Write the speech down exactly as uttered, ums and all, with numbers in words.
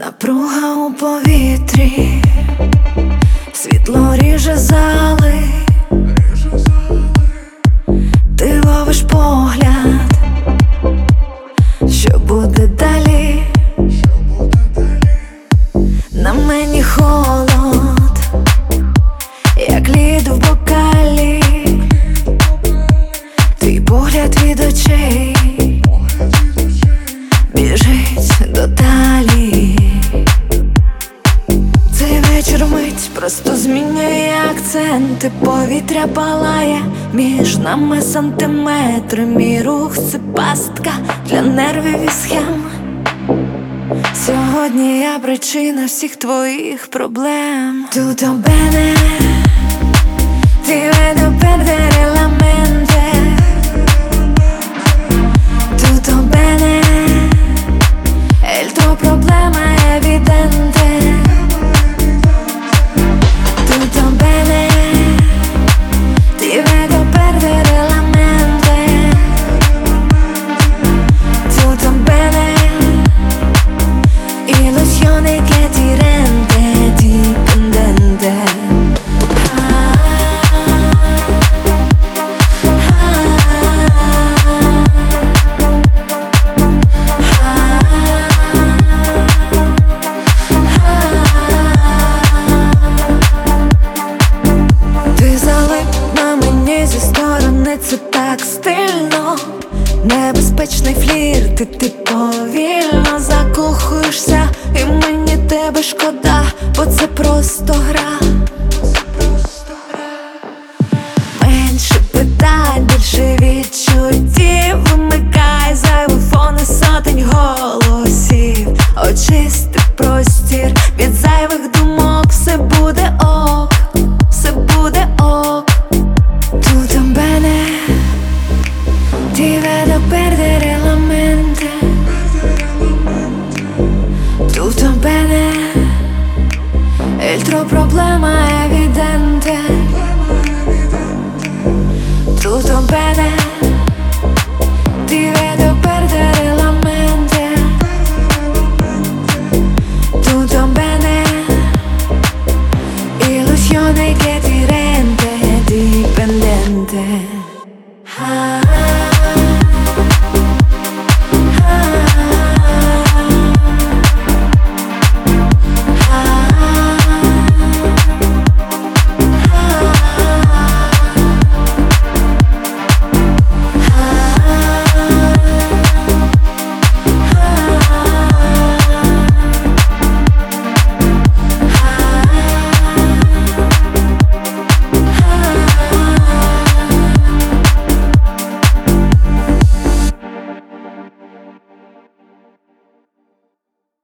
Напруга у повітрі, світло ріже зали, ти ловиш погляд, що буде далі? На мені холод, як лід в бокалі, твій погляд від очей біжить до далі. Цей вечір мить просто змінює акценти, повітря палає між нами сантиметри. Мій рух — це пастка для нервів і схем. Сьогодні я причина всіх твоїх проблем. Tutto bene, ti vedo perdere la mente. Tutto bene, e il tuo problema è evidente. Tutto bene, ti vedo perdere la mente. Tutto bene, illusione che ti rende dipendente. Ти залип на мені зі сторони, це так стильно. Небезпечний флірт, ти, ти повільно закохуєшся, і мені тебе шкода, бо це просто гра. Менше питань, більше відчуттів. Вимикай зайвий фон і сотень голосів. Очисти простір від зайвих